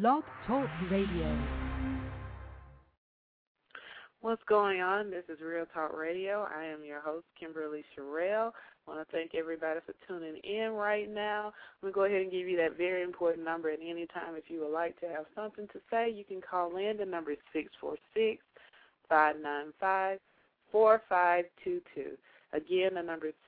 Blog Talk Radio. What's going on? This is Real Talk Radio. I am your host, Kimberly Sherrill. I want to thank everybody for tuning in right now. I'm going to go ahead and give you that very important number at any time. If you would like to have something to say, you can call in. The number is 646-595-4522. Again, the number is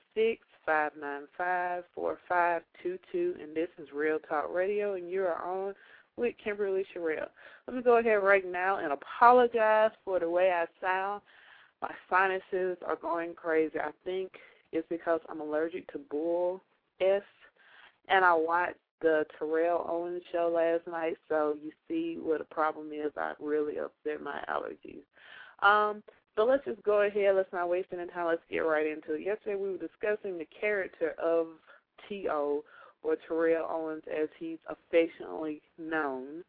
646-595-4522, and this is Real Talk Radio, and you are on with Kimberly Sherrill. Let me go ahead right now and apologize for the way I sound. My sinuses are going crazy. I think it's because I'm allergic to Bull S, and I watched the Terrell Owens show last night, so you see what the problem is. I really upset my allergies. So let's just go ahead. Let's not waste any time. Let's get right into it. Yesterday we were discussing the character of T.O., or Terrell Owens as he's affectionately known.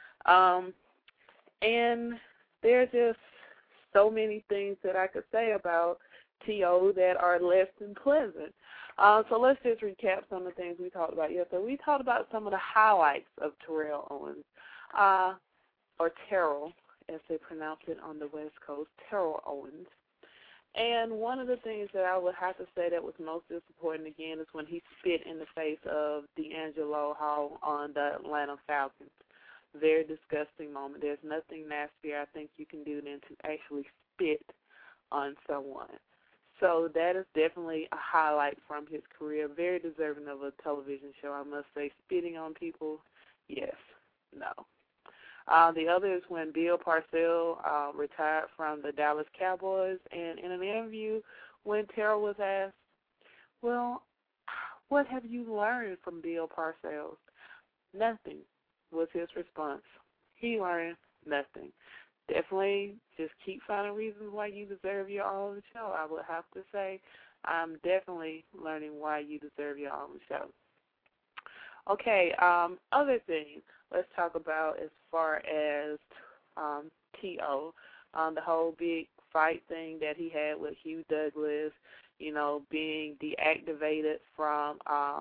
And there's just so many things that I could say about T.O. that are less than pleasant. So let's just recap some of the things we talked about yesterday. We talked about some of the highlights of Terrell Owens, or Terrell, as they pronounce it on the West Coast, Terrell Owens. And one of the things that I would have to say that was most disappointing, again, is when he spit in the face of D'Angelo Hall on the Atlanta Falcons. Very disgusting moment. There's nothing nastier, I think, you can do than to actually spit on someone. So that is definitely a highlight from his career. Very deserving of a television show, I must say. Spitting on people, yes, no. The other is when Bill Parcells retired from the Dallas Cowboys, and in an interview when Terrell was asked, well, what have you learned from Bill Parcells? Nothing was his response. He learned nothing. Definitely just keep finding reasons why you deserve your own show. I would have to say I'm definitely learning why you deserve your own show. Okay, other things let's talk about as far as T.O., the whole big fight thing that he had with Hugh Douglas, you know, being deactivated from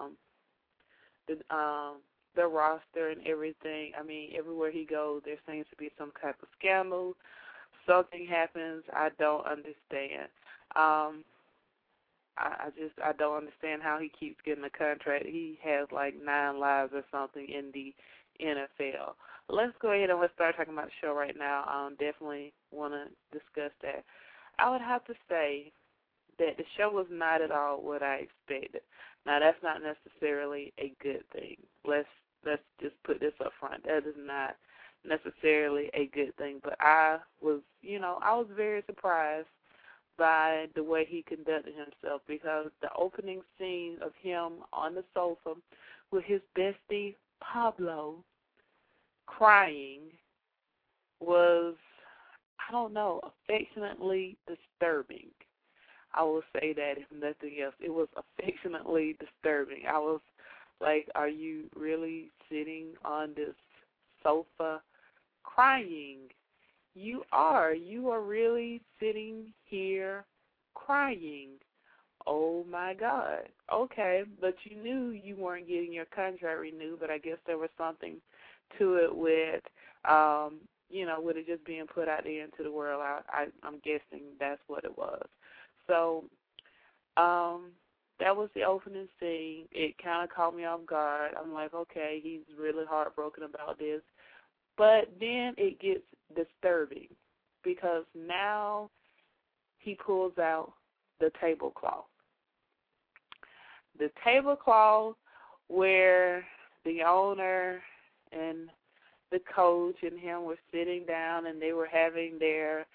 the roster and everything. I mean, everywhere he goes, there seems to be some type of scandal. Something happens, I don't understand. I don't understand how he keeps getting a contract. He has like 9 lives or something in the NFL. Let's go ahead and let's start talking about the show right now. Definitely want to discuss that. I would have to say that the show was not at all what I expected. Now, that's not necessarily a good thing. Let's just put this up front. That is not necessarily a good thing. But I was very surprised by the way he conducted himself, because the opening scene of him on the sofa with his bestie Pablo crying was, I don't know, affectionately disturbing. I will say that, if nothing else. It was affectionately disturbing. I was like, are you really sitting on this sofa crying? You are really sitting here crying. Oh, my God. Okay, but you knew you weren't getting your contract renewed, but I guess there was something to it with, with it just being put out there into the world. I'm guessing that's what it was. So that was the opening scene. It kind of caught me off guard. I'm like, okay, he's really heartbroken about this. But then it gets disturbing, because now he pulls out the tablecloth. The tablecloth where the owner and the coach and him were sitting down and they were having their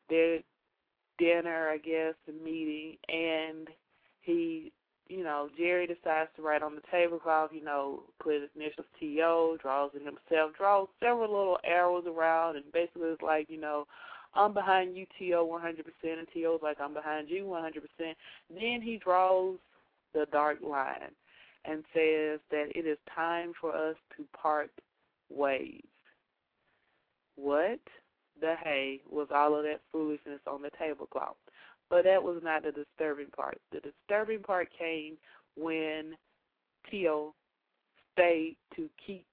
dinner, I guess, the meeting, and he, Jerry decides to write on the tablecloth, put his initials T.O., draws it himself, draws several little arrows around, and basically it's like, I'm behind you, T.O., 100%, and T.O.'s like, I'm behind you, 100%. Then he draws the dark line and says that it is time for us to part ways. What the hay was all of that foolishness on the tablecloth? But that was not the disturbing part. The disturbing part came when T.O. stayed to keep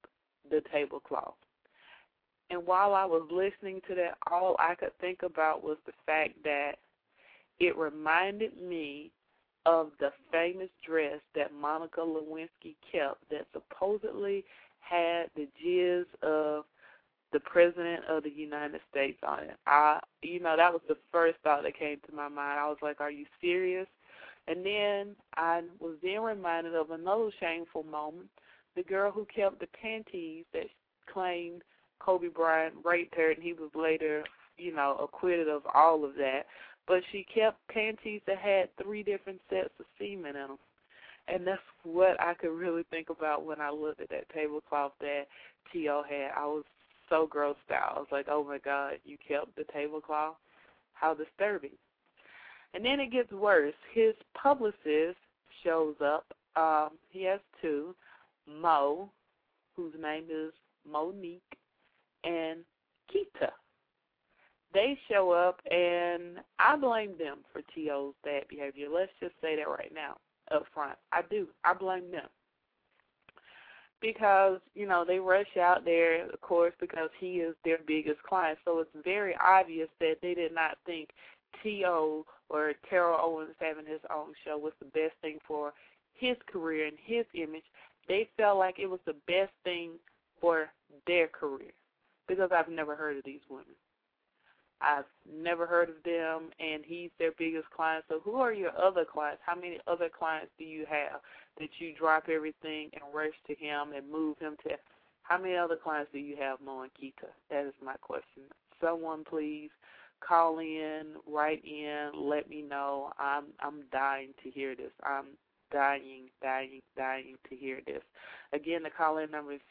the tablecloth. And while I was listening to that, all I could think about was the fact that it reminded me of the famous dress that Monica Lewinsky kept that supposedly had the jizz of the President of the United States on it. That was the first thought that came to my mind. I was like, are you serious? And then I was then reminded of another shameful moment, the girl who kept the panties that claimed Kobe Bryant raped her, and he was later, acquitted of all of that. But she kept panties that had 3 different sets of semen in them. And that's what I could really think about when I looked at that tablecloth that T.O. had. I was so grossed out. I was like, oh, my God, you kept the tablecloth? How disturbing. And then it gets worse. His publicist shows up. He has 2, Mo, whose name is Monique, and Keita. They show up, and I blame them for T.O.'s bad behavior. Let's just say that right now, up front. I do. I blame them. Because, they rush out there, of course, because he is their biggest client. So it's very obvious that they did not think T.O. or Terrell Owens having his own show was the best thing for his career and his image. They felt like it was the best thing for their career, because I've never heard of these women. I've never heard of them, and he's their biggest client. So who are your other clients? How many other clients do you have that you drop everything and rush to him and move him to? How many other clients do you have, Mo and Keita? That is my question. Someone please call in, write in, let me know. I'm dying to hear this. I'm dying to hear this. Again, the call-in number is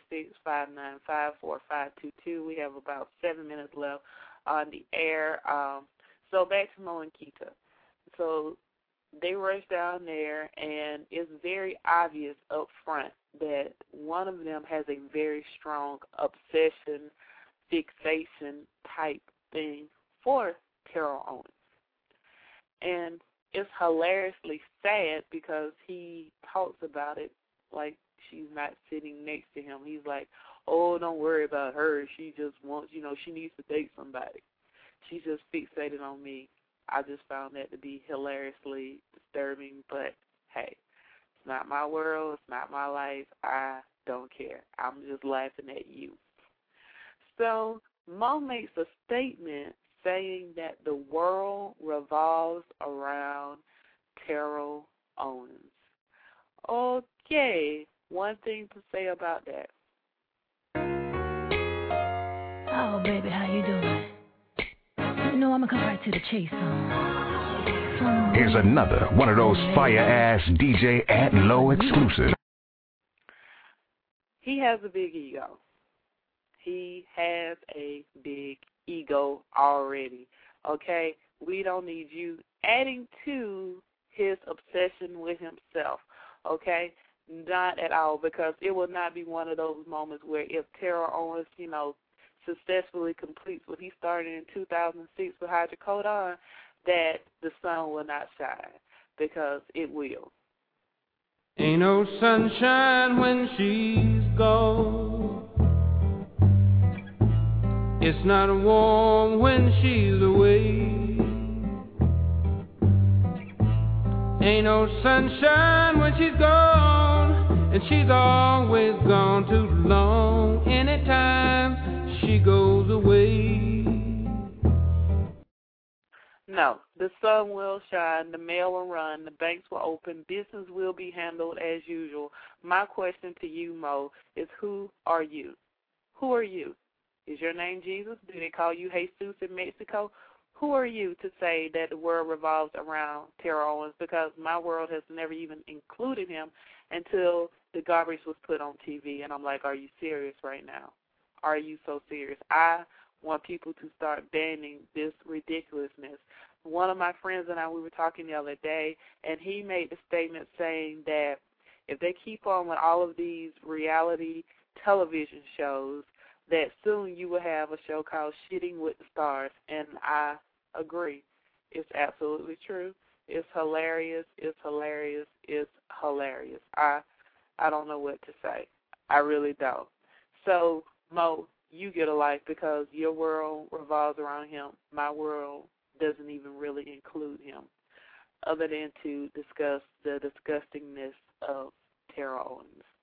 646-595-4522. We have about 7 minutes left on the air. So back to Mo and Keita. So they rush down there, and it's very obvious up front that one of them has a very strong obsession, fixation type thing for Terrell Owens. And it's hilariously sad because he talks about it like she's not sitting next to him. He's like, oh, don't worry about her. She just wants, she needs to date somebody. She's just fixated on me. I just found that to be hilariously disturbing, but hey, it's not my world. It's not my life. I don't care. I'm just laughing at you. So Mo makes a statement saying that the world revolves around Terrell Owens. Okay, one thing to say about that. Oh, baby, how you doing? I'm going to come right to the chase. Here's another one of those fire-ass DJ at Low exclusives. He has a big ego. He has a big ego already, okay? We don't need you adding to his obsession with himself, okay? Not at all, because it will not be one of those moments where if Terrell Owens, successfully completes what he started in 2006 with Hydrocodone, that the sun will not shine, because it will. Ain't no sunshine when she's gone. It's not warm when she's away. Ain't no sunshine when she's gone, and she's always gone too long. Anytime she goes away. No, the sun will shine, the mail will run, the banks will open, business will be handled as usual. My question to you, Mo, is who are you? Who are you? Is your name Jesus? Do they call you Jesus in Mexico? Who are you to say that the world revolves around Terrell Owens? Because my world has never even included him until the garbage was put on TV. And I'm like, are you serious right now? Are you so serious? I want people to start banning this ridiculousness. One of my friends and I, we were talking the other day, and he made the statement saying that if they keep on with all of these reality television shows, that soon you will have a show called Shitting with the Stars, and I agree. It's absolutely true. It's hilarious. It's hilarious. It's hilarious. I don't know what to say. I really don't. So, Mo, you get a life because your world revolves around him. My world doesn't even really include him, other than to discuss the disgustingness of Terrell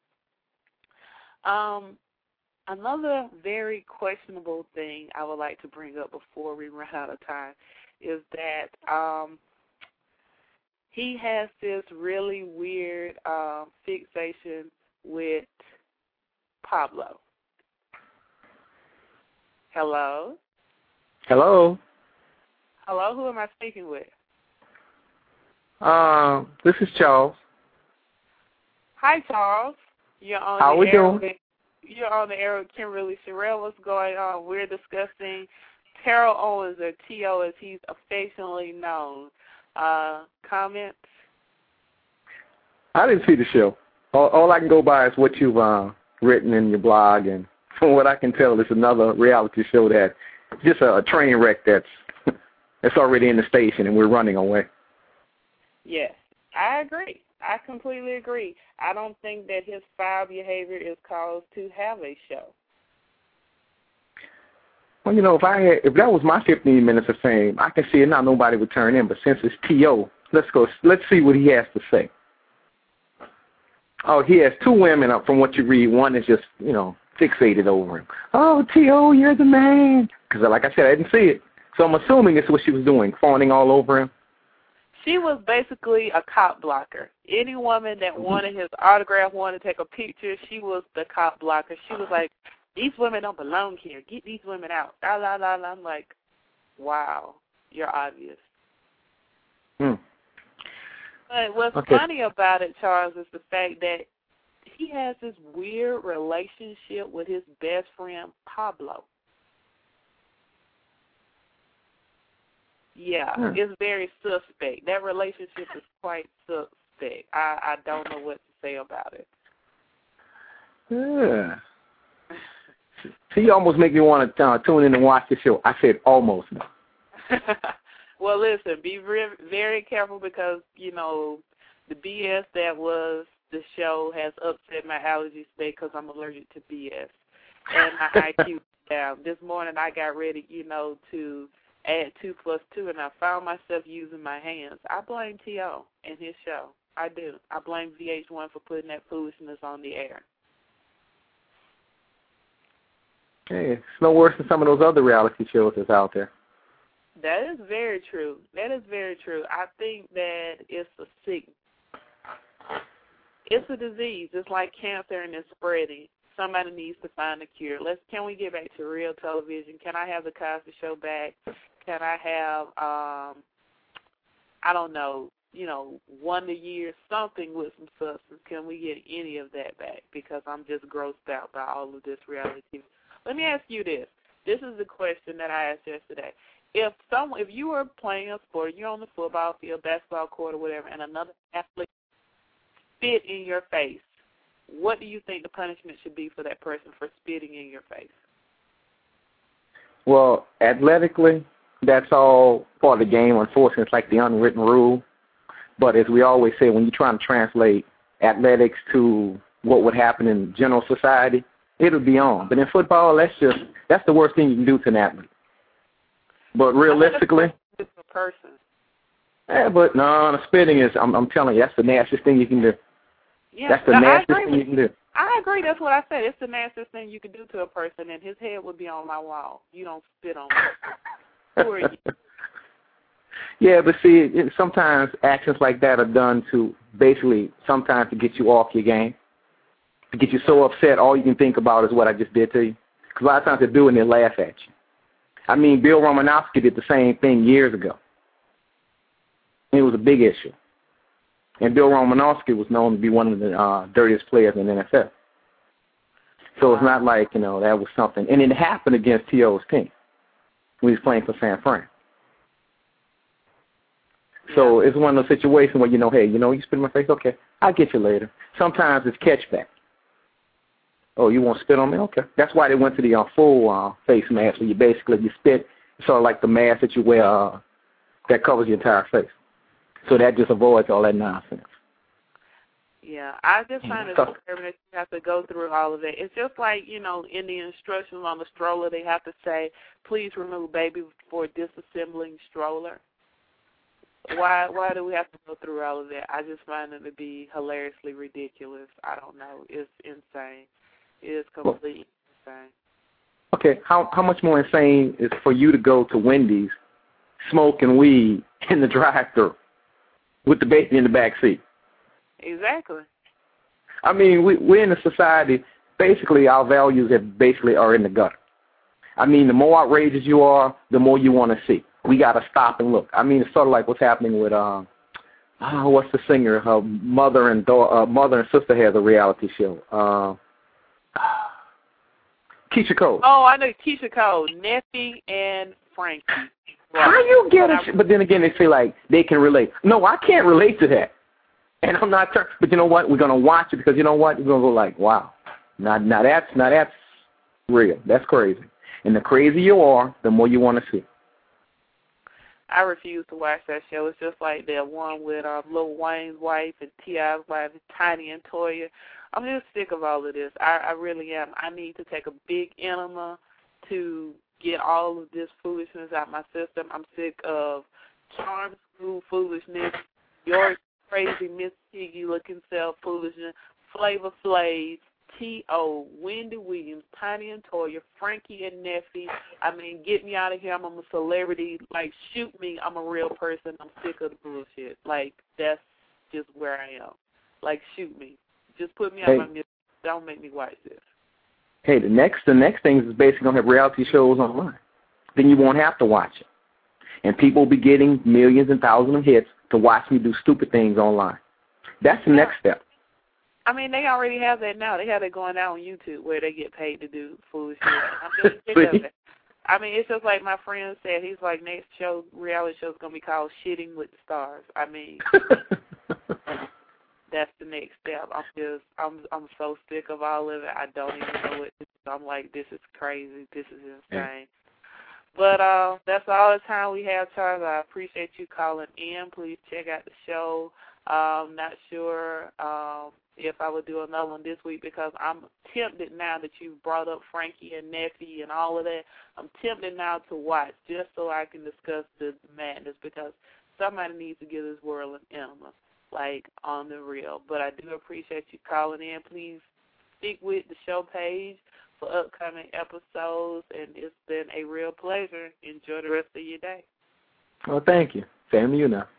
Owens. Another very questionable thing I would like to bring up before we run out of time is that he has this really weird fixation with Pablo. Hello? Hello? Hello, who am I speaking with? This is Charles. Hi, Charles. You're on How the we air doing? You're on the air with Kimberly Sherrill. What's going on? We're discussing Terrell Owens, or T.O. as he's affectionately known. Comments? I didn't see the show. All I can go by is what you've written in your blog, and from what I can tell, it's another reality show that just a train wreck that's already in the station, and we're running away. Yes, I agree. I completely agree. I don't think that his foul behavior is cause to have a show. Well, you know, if that was my 15 minutes of fame, I can see it now. Nobody would turn in. But since it's T.O., let's see what he has to say. Oh, he has two women up from what you read. One is just, you know, fixated over him. Oh, T.O., you're the man. Because, like I said, I didn't see it. So I'm assuming it's what she was doing, fawning all over him. She was basically a cop blocker. Any woman that wanted his autograph, wanted to take a picture, she was the cop blocker. She was like, these women don't belong here. Get these women out. La, la, la, la. I'm like, wow, you're obvious. But what's funny about it, Charles, is the fact that he has this weird relationship with his best friend, Pablo. Yeah, it's very suspect. That relationship is quite suspect. I don't know what to say about it. Yeah. See, you almost make me want to tune in and watch the show. I said almost. Well, listen, be very careful because, you know, the BS that was the show has upset my allergy state because I'm allergic to BS. And my IQ down. This morning I got ready, you know, to add 2 plus 2, and I found myself using my hands. I blame T.O. and his show. I do. I blame VH1 for putting that foolishness on the air. Hey, it's no worse than some of those other reality shows that's out there. That is very true. That is very true. I think that it's a sickness. It's a disease. It's like cancer, and it's spreading. Somebody needs to find a cure. Can we get back to real television? Can I have the Cosby Show back? Can I have, I don't know, you know, Wonder Year, something with some substance? Can we get any of that back? Because I'm just grossed out by all of this reality TV. Let me ask you this. This is the question that I asked yesterday. If you were playing a sport, you're on the football field, basketball court, or whatever, and another athlete spit in your face, what do you think the punishment should be for that person for spitting in your face? Well, athletically, that's all part of the game. Unfortunately, it's like the unwritten rule. But as we always say, when you're trying to translate athletics to what would happen in general society, it'll be on. But in football, that's the worst thing you can do to an athlete. But realistically, it's a person. Yeah, but no, the spitting is. I'm telling you, that's the nastiest thing you can do. Yeah, that's the nastiest thing you can do. I agree. That's what I said. It's the nastiest thing you can do to a person, and his head would be on my wall. You don't spit on me. Who are you? Yeah, but see, sometimes actions like that are done to basically sometimes to get you off your game, to get you so upset all you can think about is what I just did to you. Because a lot of times they do and they laugh at you. I mean, Bill Romanowski did the same thing years ago. It was a big issue. And Bill Romanowski was known to be one of the dirtiest players in the NFL. So it's not like, you know, that was something. And it happened against T.O.'s team when he was playing for San Fran. So it's one of those situations where, you know, hey, you know, you spit in my face? Okay, I'll get you later. Sometimes it's catchback. Oh, you want to spit on me? Okay. That's why they went to the full face mask where you spit, sort of like the mask that you wear that covers your entire face. So that just avoids all that nonsense. Yeah, I just find it disturbing that you have to go through all of that. It's just like, you know, in the instructions on the stroller, they have to say, please remove baby before disassembling stroller. Why do we have to go through all of that? I just find it to be hilariously ridiculous. I don't know. It's insane. It is completely insane. Okay, how much more insane is for you to go to Wendy's, smoking weed in the drive-thru with the baby in the back seat? Exactly. I mean, we're in a society, basically our values are in the gutter. I mean, the more outrageous you are, the more you want to see. We got to stop and look. I mean, it's sort of like what's happening with, what's the singer? Her mother and sister has a reality show. Keisha Cole. Oh, I know Keisha Cole, Neffy and Frankie. Right. How you get it? But then again, they say like they can relate. No, I can't relate to that. And I'm not. But you know what? We're gonna watch it because you know what? We're gonna go like, wow. Now that's real. That's crazy. And the crazier you are, the more you want to see. I refuse to watch that show. It's just like that one with Lil Wayne's wife and T.I.'s wife, Tiny and Toya. I'm just sick of all of this. I really am. I need to take a big enema to get all of this foolishness out my system. I'm sick of Charm School foolishness, your crazy Miss Piggy-looking self foolishness, Flavor Flav, T.O., Wendy Williams, Tiny and Toya, Frankie and Neffy. I mean, get me out of here. I'm a celebrity. Like, shoot me. I'm a real person. I'm sick of the bullshit. Like, that's just where I am. Like, shoot me. Just put me out of my misery. Don't make me watch this. Hey, the next thing is basically going to have reality shows online. Then you won't have to watch it. And people will be getting millions and thousands of hits to watch me do stupid things online. That's the next step. I mean, they already have that now. They have it going out on YouTube where they get paid to do foolish shit. I'm just sick of it. I mean, it's just like my friend said. He's like, next reality show is going to be called Shitting with the Stars. I mean, that's the next step. I'm so sick of all of it. I don't even know what this is. I'm like, this is crazy. This is insane. But that's all the time we have, Charles. I appreciate you calling in. Please check out the show. Not sure if I would do another one this week because I'm tempted now that you've brought up Frankie and Neffy and all of that. I'm tempted now to watch just so I can discuss the madness because somebody needs to give this world an enema, like on the real. But I do appreciate you calling in. Please stick with the show page for upcoming episodes, and it's been a real pleasure. Enjoy the rest of your day. Well, thank you. Same to you now.